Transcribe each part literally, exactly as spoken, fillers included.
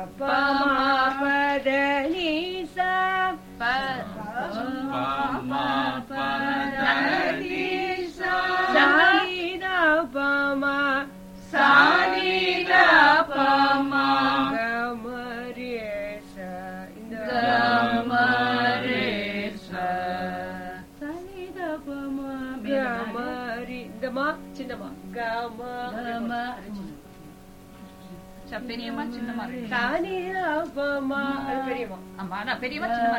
ಪ ಮ ಪದ ನಿ ಸ ಪ ಮ ಪದ ನಿ ಸ ನಿ ದ ಪ ಮ ಸ ನಿ ದ ಪ ಮ ಗ ಮ ರೆ ಸ ಗ ಮ ರೆ ಸ ಸ ನಿ ದ ಪ ಮ ಗ ಮ ರಿ ದ ಮ ಚಿನ್ನಮ ಗ ಮ ಗ ಮ பெரியம்மா சின்னம்மா சானி அப்பமா அது பெரியம்மா அம்மா நான் பெரியம்மா சின்னம்மா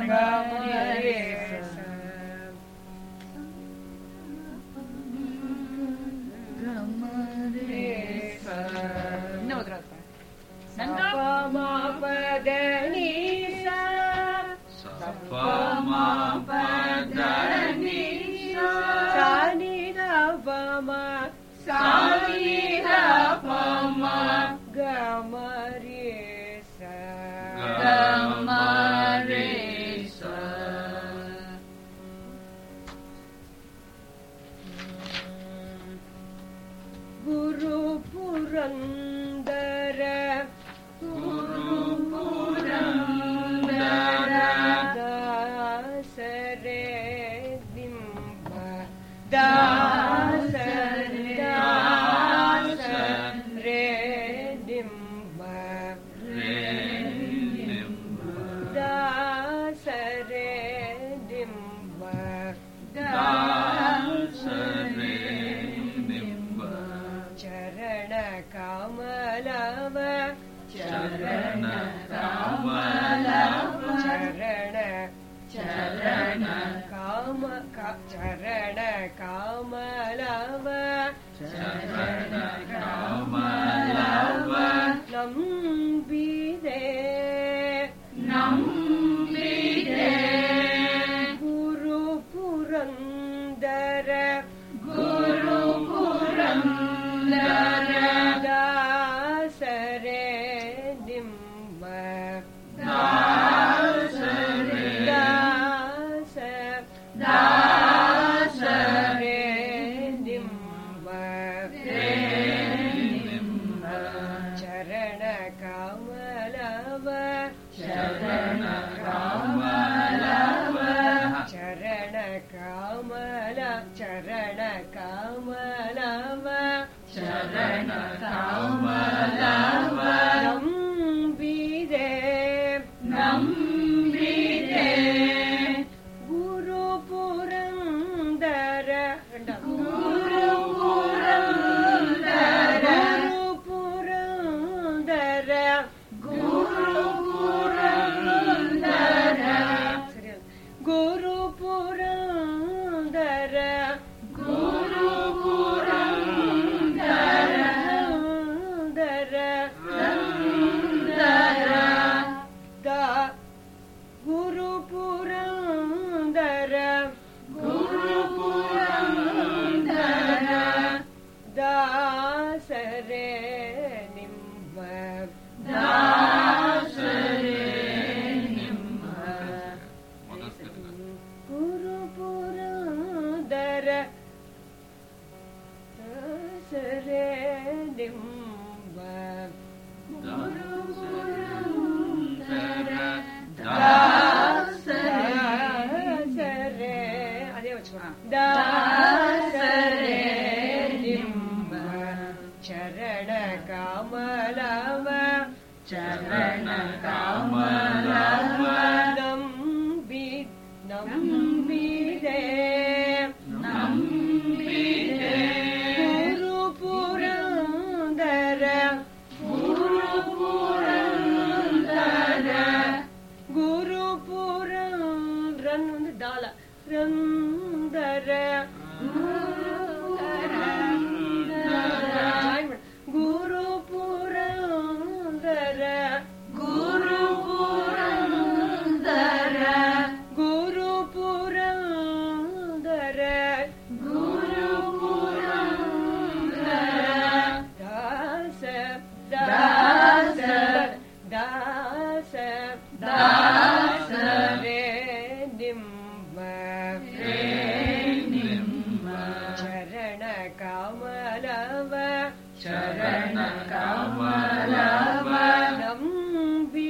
இன்னும் ஒரு தடவை சப்பமா பதனி சா சப்பமா பதனி சானி அப்பமா சானி அப்பமா ಗ ಮ ರೆ ಸ ಗ ಮ ರೆ ಸ ಗುರು ಪುರಂದರ ಗುರು ಪುರಂದರ ದಾಸರೆ ಬಿಂಬ ದಾಸರೆ ದಾಸರೆ ದಾಸರೆ ಡಿಂಬ ದಾಸರೆ ಡಿಂಬ ಚರಣ ಕಮಲವ ಚರಣ ಕಮಲವ ಚರಣ ಚರಣ ಕಾಮ ಚರಣ ಕಮಲವ ಚರಣ ಕಮಲವ ನಂಬಿದೆ ನಂಬಿದೆ ಗುರು ಪುರಂದರ ಗುರು ಪುರಂದರ ದಾಸರೆ ಡಿಂಬ ದಾಸರೆ ದಾಸ ದಾಸರೆ ಡಿಂಬ ಡಿಂಬ ಚರಣ ಕಮಲವ ಚರಣ ಕಮಲವ ಚರಣ ಕಮಲ ಚರಣ ಕಮಲವ ಚರಣ ಕಮಲವ ನಂಬಿದೆ ನಂಬಿದೆ ಗುರು ಪುರಂದರ ಗುರು ಪುರಂದರ ಗುರು ಪುರಂದರ ಗುರು ಪುರಂದರ ಗುರು ಪುರಂದರ ಗುರು ಪುರಂದರ ರಂದರ ದ ಗುರು ಪುರಂದರ ಗುರು ಪುರಂದರ ದಾಸರೆ ನಿಂಬ ದಾಸರೆ ನಿಂಬ ಗುರು ಪುರಂದರ ದಾಸರೆ ನಿಂಬ ಗುರು ಪುರಂದರ ದಾಸರೆ ಅದೇ ವಚನ ದಾಸರೆ ನಿಂಬ ಚರಣ ಕಮಲವ ಚರಣ ಕಮಲವ ನಂಬಿ ನಂಬಿದೆ ನಂಬಿದೆ ಗುರು ಪುರಂದರ ಗುರು ಪುರಂದರ ಗುರು ಪುರಂದರ ಒಂದು ದಾಲ ರಂದರ ಗುರು ಪುರಂದರ ಗುರು ಪುರಂದರ ಗುರು ಪುರಂದರ ಗುರು ಪುರಂದರ ದಾಸ ದಾಸ ದಾಸ ದಾಸರೆ ನಿಂಬ ನಿಂಬ ಚರಣ ಕಮಲವ ಚರಣ ಕಮಲವ ನಂಬಿ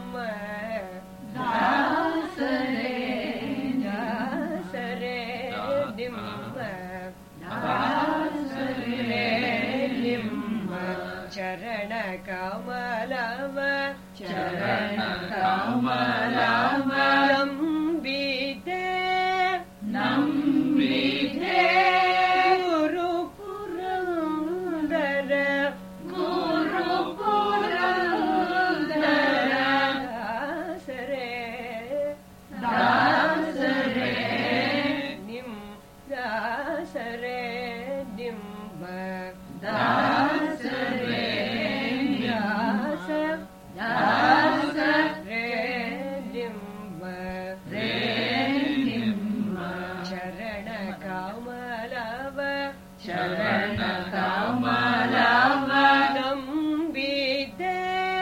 ದಾಸರೇ ದಾಸರೇ ನಿಮ್ಮ ದಾಸರೇ ನಿಮ್ಮ ಚರಣ ಕಮಲವ ಚರಣ ಕಮಲವ ನಂಬಿದೆ ನಂಬಿದೆ ಗುರು ಪುರಂದರ ಗುರು ಪುರಂದರ ದಾಸರೇ ದಾಸರೇ ನಿಮ್ ದಾಸರೇ ನಿಮ್ಮ ದಾಸರೇ ದಾಸ ದಾಸರೇ ನಿಮ್ಮ ರೇ ನಿಮ್ಮ ಚರಣ ಕಮಲವ ಚರಣ ಕಮಲವ ನಂಬಿದೆ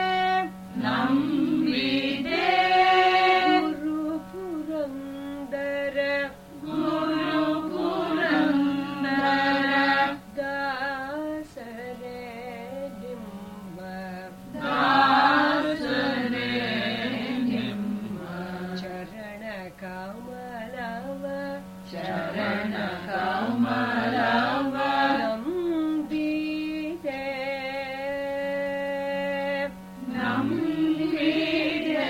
ನಂಬಿದೆ ಗುರು ಪುರಂದರ ಗುರು ಪುರಂದರ ದಾಸರೇ ನಿಮ್ಮ ದಾಸರೇ ನಿಮ್ಮ ಚರಣ ಕಮಲವ ಚರಣ ಕಮಲವ ನಂಬಿದೆ ನಂಬಿದೆ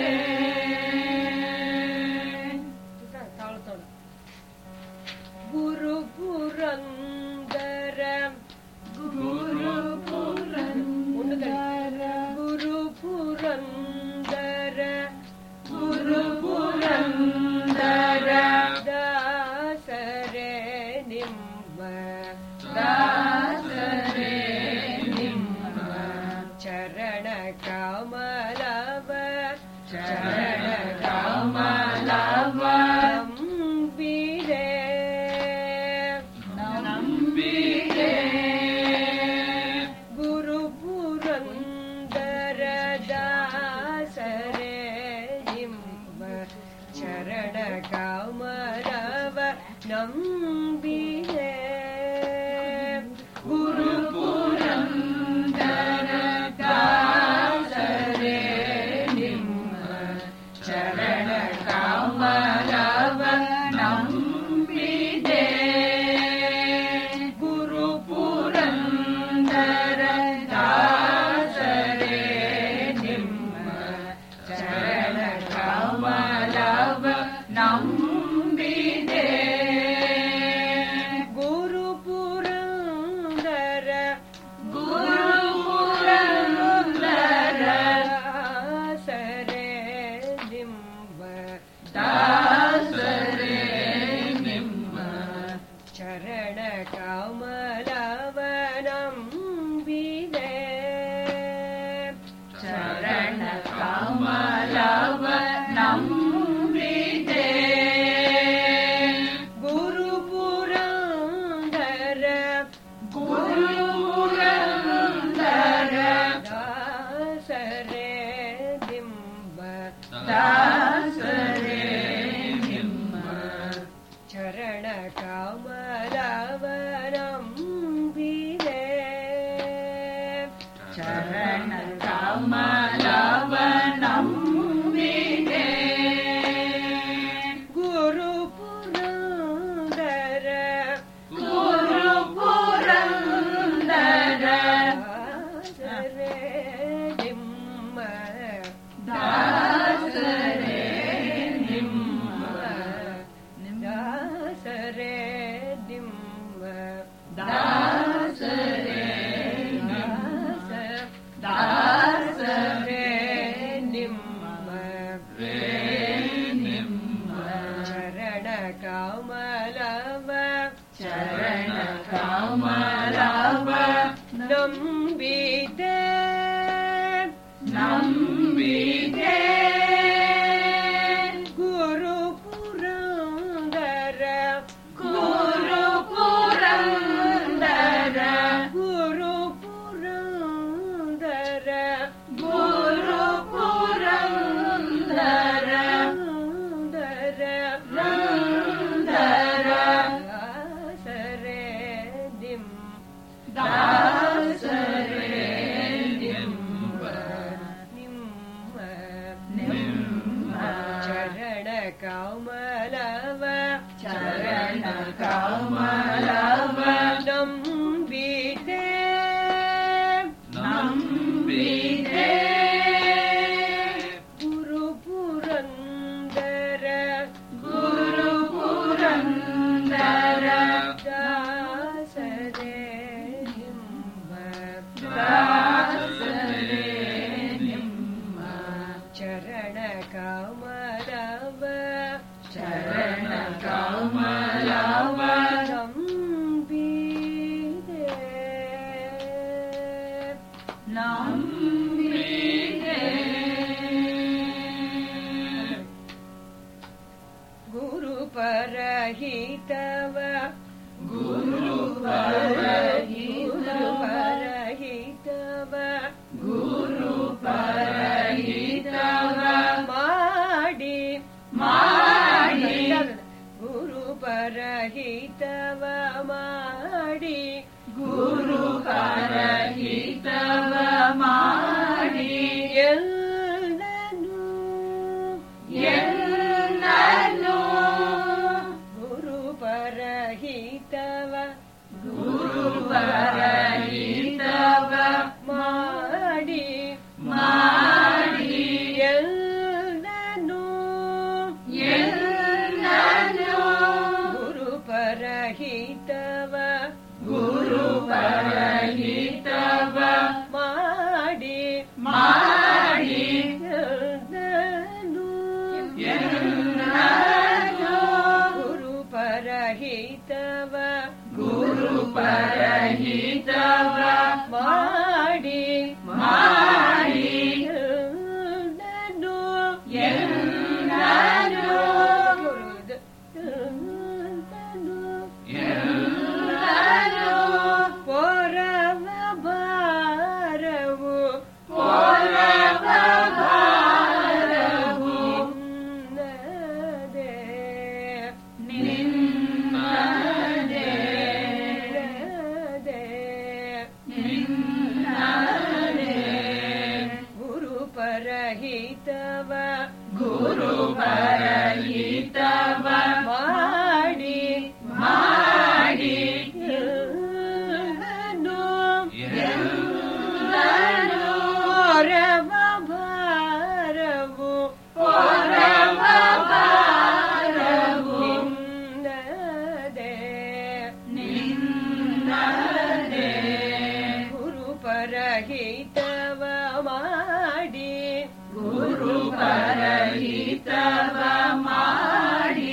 ತಾಳು ತಾಳು ಗುರು ಪುರಂದರ ಗುರು ಪುರಂದರ ಗುರು ಪುರಂದರ ಗುರು ಪುರಂದರ ದಾಸರೇ ನಿಮ್ಮ ದಾಸರೇ ನಿಮ್ಮ ಚರಣ ಕಮಲವ ಚರಣ ಕಮಲವ ನಂಬಿದೆ ನಂಬಿದೆ ಗುರು ಪುರಂದರ ದಾಸರೇ ನಿಮ್ಮ ಚರಣ ಕಮಲವ ನಂಬಿದೆ ಗುರು ಪುರಂದರ ದಾಸರೇ ನಿಮ್ಮ ಚರಣ ಕಮಲವ ನಂಬಿದೆ ಗುರು ಪುರಂದರ ದಾಸರೇ ನಿಮ್ಮ ಚರಣ ಕಮಲವ ನಂಬಿದೆ ಗುರು ಪುರಂದರ ಗುರು ಪುರಂದರ ದಾಸರೇ ನಿಮ್ಮ ದಾಸರೇ ನಿಮ್ಮ ಚರಣ ಕಮಲವ ನಂಬಿದೆ ಚರಣ ಕಮಲವ ನಂಬಿದೆ ಗುರು ಪುರಂದರ ಗುರು ಪುರಂದರ ದಾಸರೇ ನಿಮ್ಮ ದಾಸರೇ ನಿಮ್ಮ ಚರಣ ಕಮಲವ ನಂಬಿದೆ ಚರಣ ಕಮಲವ ನಂಬಿದೆ ಗುರು ಪುರಂದರ ಗುರು ಪುರಂದರ ದಾಸರೇ ನಿಮ್ಮ ದಾಸರೇ ಕಮಲವ ಚರಣ ಕಮಲವ ನಂಬಿದೆ ನಂಬಿದೆ ಗುರು ಪುರಂದರ ಗುರು ಪುರಂದರ ದಾಸರೇ ನಿಮ್ಮ ದಾಸರೇ ನಿಮ್ಮ ಚರಣ ಕಮಲವ ಚರಣ ಕಮಲವ ನಂಬಿದೆ ನಂಬಿದೆ ಗುರು ಪರಹಿತವ ಗುರು ಪರಹಿತವ ಪರಹಿತವ ಗುರು ಪರಹಿತವ ಮಾಡಿ ಮಾಡಿ ಗುರು ಪರಹಿತವ ಮಾಡಿ ಗುರು ಪರಹಿತವ ಮಾಡಿ ಎಲ್ಲನೂ ಎಲ್ಲನೂ ಗುರು ಪರಹಿತವ ಗುರು ಪರಹಿತವ ಮಾಡಿ ಮಾಡಿ ಎಲ್ಲನೂ ಎಲ್ಲನೂ ಗುರು ಪರಹಿತವ ಗುರು ಪರಹಿತವ ಮಾಡಿ ಮಾಡಿ ಎಲ್ಲನೂ ಎಲ್ಲನೂ ಗುರು ಪರಹಿತವ ಗುರು ಪರಹಿತವ ಮಾಡಿ ಮಾಡಿ ಎಲ್ಲನೂ ಎಲ್ಲನೂ ಗುರುದ ಎಲ್ಲನೂ ಎಲ್ಲನೂ ಪರಮ ಭಾರವು ಪರಮ ಭಾರವು ನಿನ್ನದೇ ನಿನ್ನದೇ ನಿನ್ನದೇ ನಿನ್ನದೇ ಗುರು ಪರಹಿತವ ಗುರು ಪರಹಿತವ ಮಾಡಿ ಮಾಡಿ ಎಲ್ಲನೂ ಎಲ್ಲನೂ ಪರಮ ಭಾರವು ಪರಮ ಭಾರವು ನಿನ್ನದೇ ನಿನ್ನದೇ ಗುರು ಪರಹಿತವ ಮಾಡಿ ಗುರು ಪರಹಿತವ ಮಾಡಿ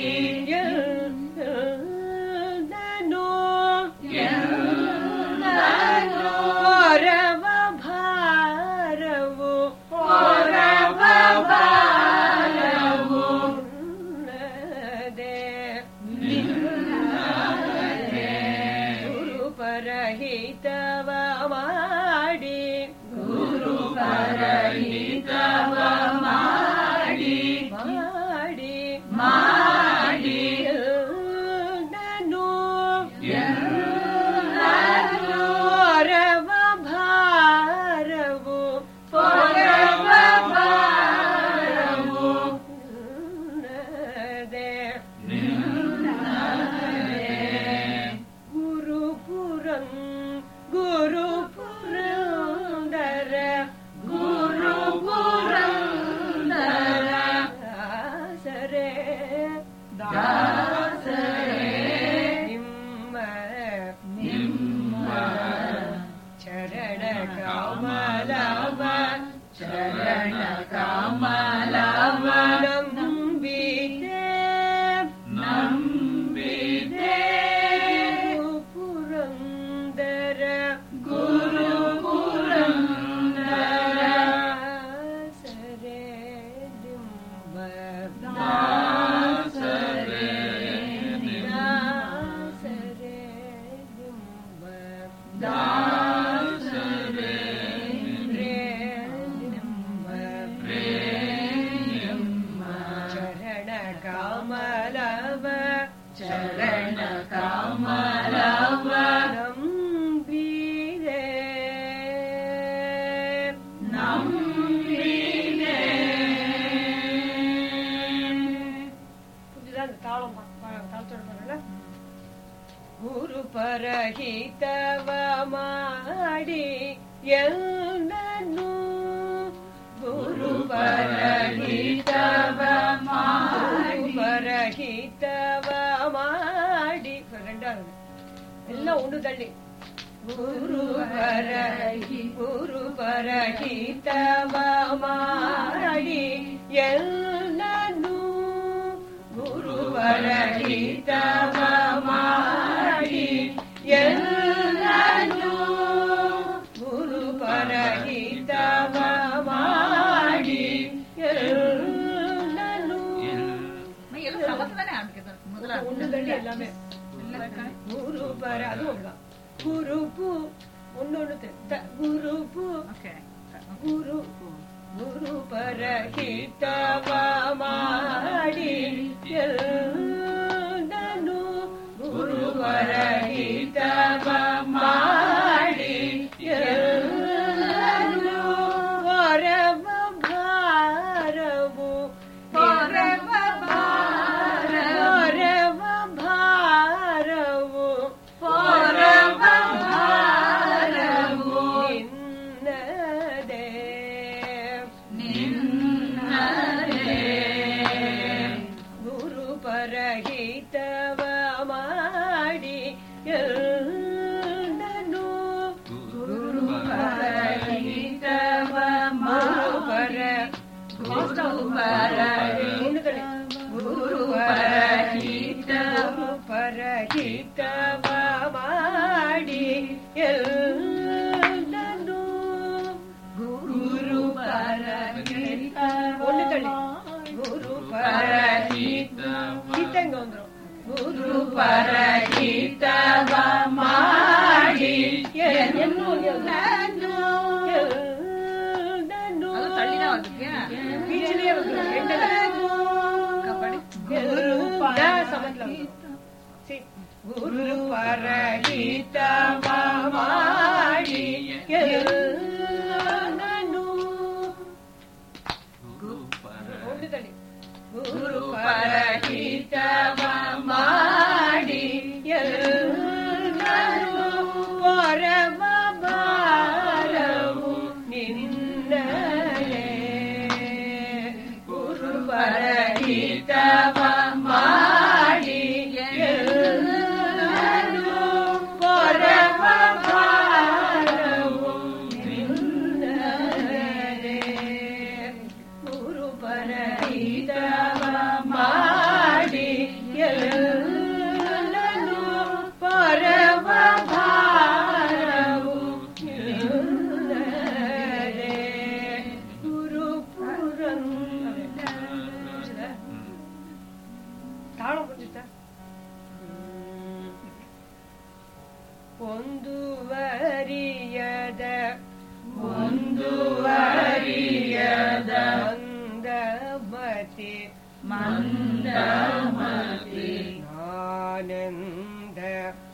ಎಲ್ಲನೂ ಎಲ್ಲನೂ ಪರಮ ಭಾರವು ಪರಮ ಭಾರವು ನಿನ್ನದೇ ನಿನ್ನದೇ ಗುರು ಪರಹಿತವ ಮಾಡಿ ಗುರು ಪರಹಿತವ ಮಾಡಿ ಮಾಡಿ ಮಾಡಿ ಎಲ್ಲನೂ ಎಲ್ಲನೂ ಪರಮ ಭಾರವು ಪರಮ ಭಾರವು ನಿನ್ನದೇ ನಿನ್ನದೇ ಗುರು ಪುರಂ ಗುರು ಪುರಂದರ ಗುರು ಪುರಂದರ ದಾಸರೇ ದಾಸರೇ ನಿಮ್ಮ ನಿಮ್ಮ ಚರಣ ಕಮಲವ ಚರಣ ಕಮಲವ ನಂಬಿದೆ ನಂಬಿದೆ ಗುರು ಪುರಂದರ ಗುರು ಪುರಂದರ ದಾಸರೇ ನಿಮ್ಮ ದಾಸರೇ ನಿಮ್ಮ ದಾಸರೇ ನಿಮ್ಮ ದಾಸರೇ ನಿಮ್ಮ ಪ್ರೇಮ ಚರಣ ಕಮಲವ ಚರಣ ಕಮಲವ ನಂಬಿದೆ ನಂಬಿದೆ ಪರಹಿತವ ಮಾಡಿ ಎಲ್ಲನೂ ಗುರು ಪರಹಿತವ ಮಾಡಿ ಪರಹಿತವ ಮಾಡಿ ಎಲ್ಲ ಉಂಡು ತಳ್ಳಿ ಗುರು ಪರಹಿ ಗುರು ಪರಹಿತವ ಮಾಡಿ ಎಲ್ಲನೂ ಗುರು ಪರಹಿತವ ಮಾಡಿ ಎಲ್ಲನೂ ಗುರು ಪರಹಿತವ ಮಾಡಿ ಎಲ್ಲನೂ ಉಂಡುದಲ್ಲಿ ಎಲ್ಲಾಮೇ ಗುರು ಪರ ಅದು ಹೋಗ ಗುರುಪು ಒಂದೊಂದು ಗುರುಪು ಗುರು ಗುರು ಪರಹಿತವ ಮಾಡಿ ಎಲ್ಲನೂ ಗುರು ಪರಹಿತವ ಮಾಡಿ ಎಲ್ಲನೂ ವರವ ಭಾರವು ವರವ ಭಾರ ವರವ ಭಾರವು ವರವ ಭಾರವು ನಿನ್ನದೇ ನಿನ್ನದೇ ಗುರು ಪರಹಿತವ ಮಾಡಿ ಎಲ್ಲನೂ ಗುರು ಪರಹಿತವ ಪರ ಗುರು ಪರ ಗುರು ಪರಹಿತ ಪರಹಿತವ ಮಾಡಿ ಎಲ್ಲನೂ ಗುರು ಪರಹಿತ ಗುರು ಪರಹಿತ ಹಿತಂಗ ಅಂದ್ರು ಗುರು ಪರಹಿತವ ಮಾಡಿ ಎಲ್ಲನೂ ಎಲ್ಲನೂ ಗುರು ಪರಹಿತವ ಮಾಡಿ ಎಲ್ಲನೂ ಗುರು ಪರಹಿತವ ಮಾಡಿ ಎಲ್ಲನೂ ವರವ ಭಾರವು ನಿನ್ನದೇ ಗುರು ಪರಹಿತವ ಮಾಡಿ ಎಲ್ಲನೂ ವರವ ಭಾರವು ನಿನ್ನದೇ ಗುರು ಪರಹಿತವ ಮಾಡಿ ಎಲ್ಲನೂ ವರವ ಭಾರವು ನಿನ್ನದೇ ಗುರು ಪುರಂದರ ತಾಳ ಬಂದಿತ್ತ ಒಂದುವರಿಯದ ಒಂದುವರಿಯದ ಮಂದಮತಿ ಮಂದಮತಿ ಆನಂದ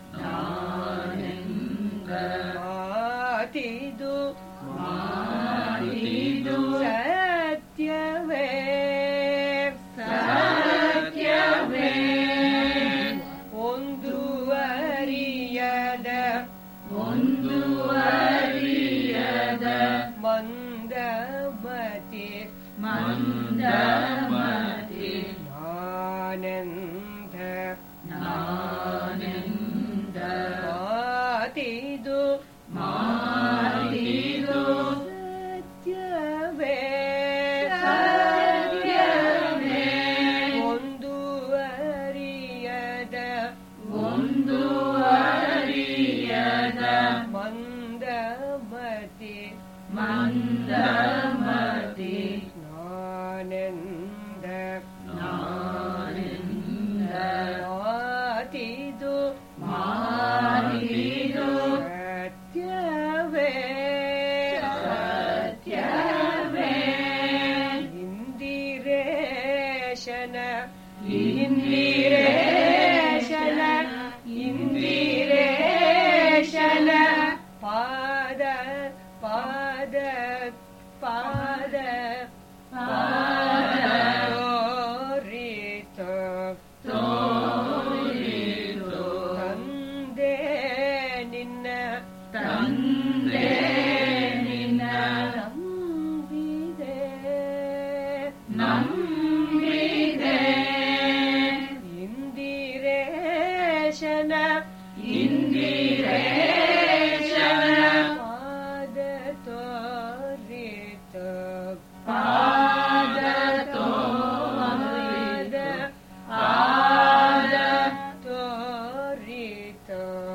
ಆನಂದ ಮಾತಿದು ಮಾತಿದು ಸತ್ಯವೇ ಸತ್ಯವೇ ಒಂದುವರಿಯದ ಒಂದುವರಿಯದ ಮಂದಮತಿ ಮಂದಮತಿ ಆನಂದ ಆನಂದ ಮಾತಿದು ಮಾತಿದು ಸತ್ಯವೇ ಸತ್ಯವೇ ಒಂದುವರಿಯದ ಒಂದುವರಿಯದ ಮಂದಮತಿ ಮಂದಮತಿ ಆನಂದ ಆನಂದ ಮಾತಿದು ಮಾತಿದು ಸತ್ಯವೇ ಸತ್ಯವೇ ಇಂದಿರೇಶನ ಇಂದಿರೇಶನ ಇಂದಿರೇಶನ ಪಾದ ಪಾದ ಪಾದ ಪಾದ ತೋರಿತು ತೋರಿತು ತಂದೆ ನಂಬಿದೆ ಇಂದಿರೇಶನ ಇಂದಿರೇಶನ ಪಾದ ತೋರಿತ ಪಾದ ತೋರಿದ ಪಾದ ತೋರಿತ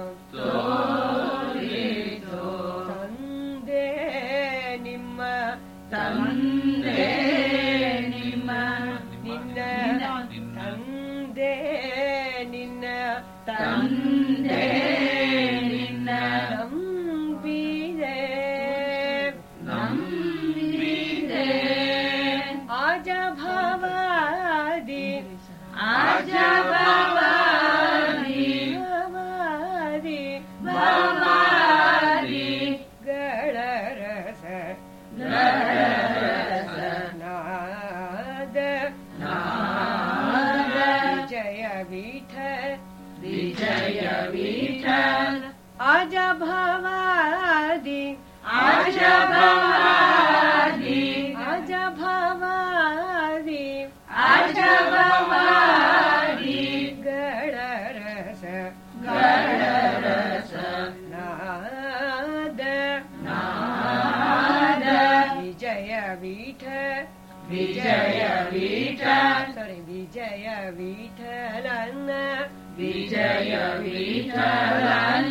ತೋರಿತು ತಂದೆ ನಿಮ್ಮ ತಂದೆ ನಿಮ್ಮ ನಿನ್ನ ತಂದೆ ನಿನ್ನ ತಂದೆ ನಿನ್ನ ನಂಬಿದೆ ನಂಬಿದೆ ಆಜ ಭವಾದಿ ಆಜ ಭವಾದಿ ಭವಾದಿ ಭವಾದಿ ಗಳರಸ ಗಳರಸ ನಾದ ನಾದ ವಿಜಯ ವಿಠ ವಿಜಯ ವಿಠಲ ಆಜ ಭವಾದಿ ಆಜ ಭವಾದಿ ಆಜ ಭವಾದಿ ಆಜ ಭವಾದಿ ಗಳರಸ ಗಳರಸ ನಾದ ನಾದ ವಿಜಯ ವಿಠ ವಿಜಯ ವಿಠಲ ಸಾರಿ ವಿಜಯ ವಿಠಲನ ವಿಜಯ ವಿಠಲನ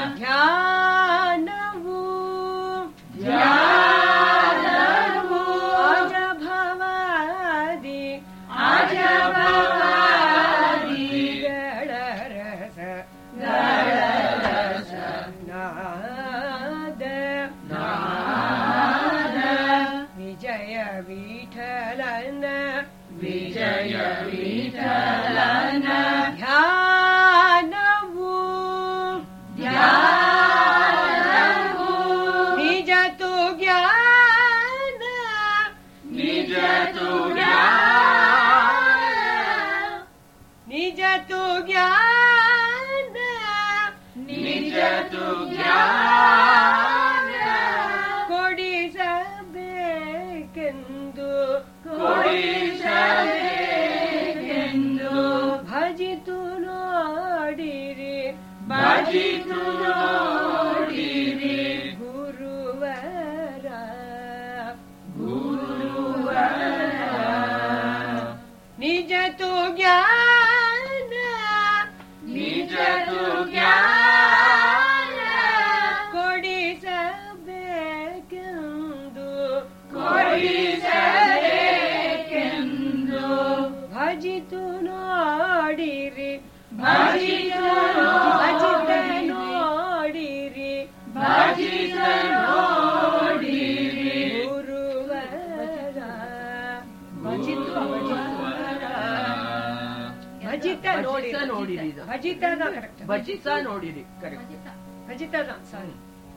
ಧ್ಯಾನವು ಧ್ಯಾನವು ಆಜ ಭವಾದಿ ಆಜ ಭವಾದಿ ಗಳರಸ ಗಳರಸ ನಾದ ನಾದ ವಿಜಯ ವಿಠಲನ ವಿಜಯ ವಿಠಲನ ಧ್ಯಾನವು ಧ್ಯಾನವು ನಿಜ ತು ಜ್ಞಾನ ನಿಜ ತು ಜ್ಞಾನ ನಿಜ ತು ಜ್ಞಾನ ನಿಜ ತು ಜ್ಞಾನ ಕೊಡಿಸಬೇಕೆಂದು ಕೊಡಿಸಬೇಕೆಂದು ಭಜಿತು ನೋಡಿರಿ ಭಜಿತು ನೋಡಿರಿ ಗುರುವರ ಗುರುವರ ನಿಜ ತು ಜ್ಞಾನ ನಿಜ ತು ಜ್ಞಾನ ಕೊಡಿಸಬೇಕೆಂದು ಕೊಡಿಸಬೇಕೆಂದು ಭಜಿತು ನೋಡಿರಿ ಭಜಿತು ಭಜಿತ ನೋಡಿರಿ ನೋಡಿರಿ ಭಜಿತ ನೋಡಿರಿ ಗುರುವರ ಭಜಿತು ಭಜಿತ ನೋಡಿರಿ ನೋಡಿರಿ ಇದು. ಭಜಿತನ ಕರೆಕ್ಟ್ ಭಜಿತ ನೋಡಿರಿ ಕರೆಕ್ಟ್ ಭಜಿತನ ಸಾರಿ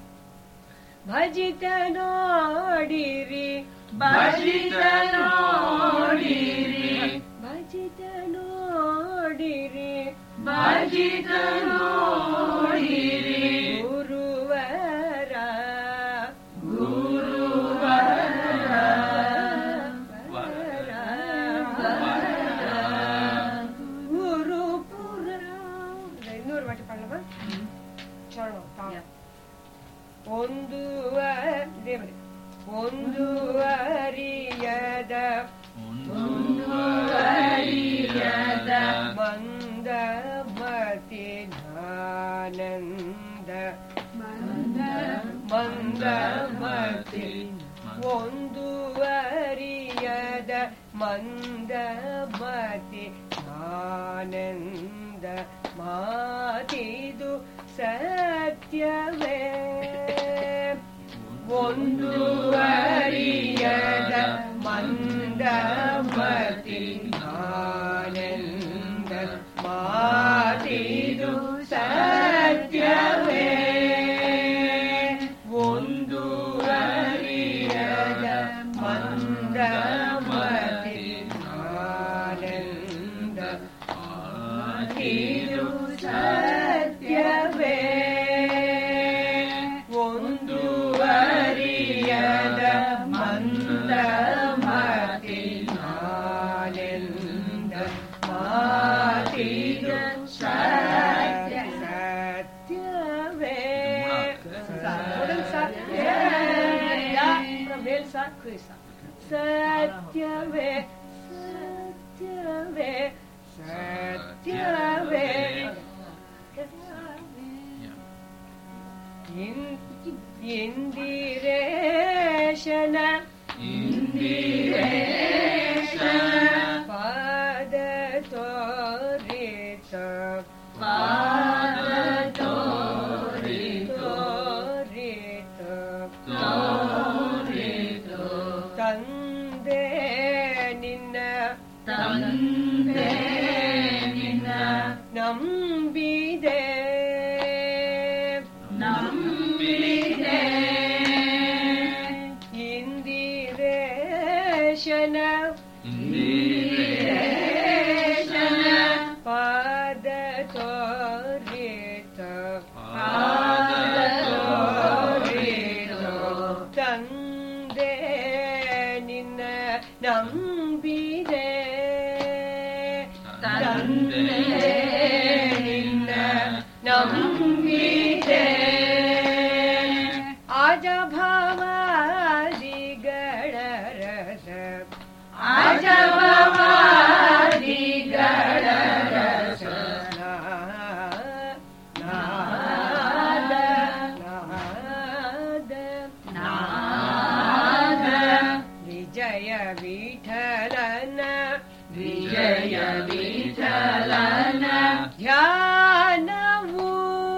ಭಜಿತ ನೋಡಿರಿ ಭಜಿತ ನೋಡಿರಿ ಭಜಿತ ನೋಡಿರಿ ಭಜಿತ ನೋಡಿರಿ ಗುರುವರ ಗುರುವರ ವರ ವರ ಗುರುಪುರ ಇನ್ನೂರು ವಾಟಿ ಪಾಡಲಮ್ಮ ಚರಣೋ ಒಂದು ದೇವರೇ ಒಂದು ಅರಿಯದ ಮುಂದುವರಿಯದ ಮಂದ ಮತಿ ಆನಂದ ಮಂದ ಮತಿ ಒಂದು ಅರಿಯದ ಮಂದ ಮತಿ ಆನಂದ ಮಾತಿದು ಸತ್ಯವೇ ಒಂದು ಅರಿಯದ ಮಂದ ಮತಿ ಆನಂದ ಮಾತಿದು ಸತ್ಯವೇ ಒಂದು ಅರಿಯದ ಮಂದ ಮತಿ ಆನಂದ ಮಾತಿದು ಸತ್ಯವೇ ಒಂದು ಅರಿಯದ ಮಂದ ಮತಿ ಸತ್ಯವೇ ಸತ್ಯವೇ ಸತ್ಯವೇ ಇಂದಿರೇಶನ ಇಂದಿರೇಶನ ಪಾದ ತೋರಿತ ಪಾದ ತೋರಿತ ತೋರಿತ ತೋರಿತ ತಂದೆ ನಿನ್ನ ತಂದೆ ನಿನ್ನ ನಂಬಿದೆ ನಂಬಿದೆ ಇಂದಿರೇಶನ ಇಂದಿರೇಶನ ಪಾದ ತೋರಿತ ಪಾದ ತೋರಿತ ತಂದೆ ನಿನ್ನ ನಂಬಿದೆ ತಂದೆ ನಿನ್ನ ನಂಬಿದೆ ಆಜ ಭಾವಾದಿಗಳ ರಸ ಆಜ ಭಾವಾದಿಗಳ ರಸ ನಾದ ನಾದ ನಾದ ವಿಜಯ ವಿಠಲನ ವಿಜಯ ವಿಠಲನ ಧ್ಯಾನವು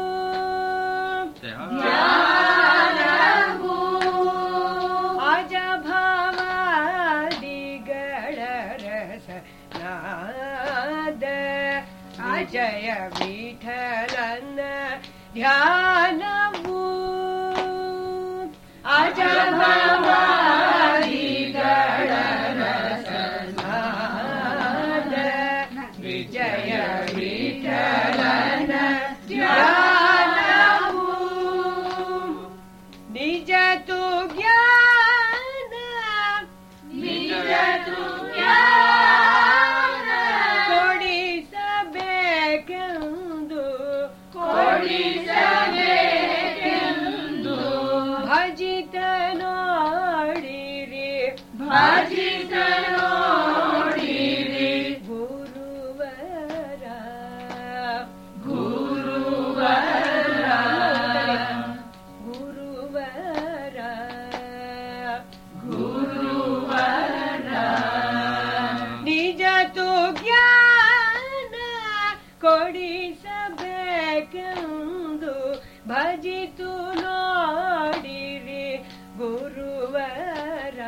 ಧ್ಯಾನವು ಅಜ ಭಾವಾದಿಗಳ ರಸ ನಾದ ವಿಜಯ ವಿಠಲನ ಧ್ಯಾನವು ಅಜ ಭಾವಾದಿಗಳ ರಸ ನಾದ ವಿಜಯ ವಿಠಲನ ಧ್ಯಾನವು ನಿಜ ತು ಜ್ಞಾನ ನಿಜ ತು ಜ್ಞಾನ ಕೊಡಿಸಬೇಕೆಂದು ಕೊಡಿಸಬೇಕೆಂದು ಭಜಿತ ನೋಡಿರಿ ಭಜಿತ ನೋಡಿರಿ ಗುರುವರ ಗುರುವರ ಗುರುವರ ಗುರುವರ ನಿಜ ತು ಜ್ಞಾನ ಕೊಡಿಸಬೇಕೆಂದು ಭಜಿತು ನೋಡಿರಿ ಗುರುವರ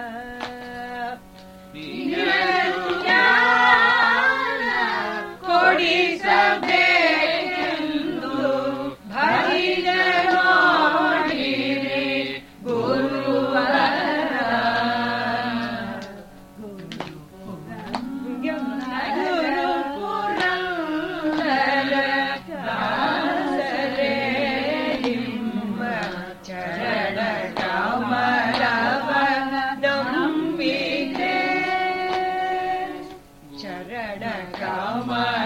ಕೊಡಿಸಬೇಕೆಂದು ಭಜಿತ ನೋಡಿರಿ ಗುರುವರ ಗುರು ಪುರಂದರ ದಾಸರೇ ನಿಮ್ಮ ಚರಣ ಕಮಲವ ನಂಬಿದೆ ಚರಣ ಕಮಲ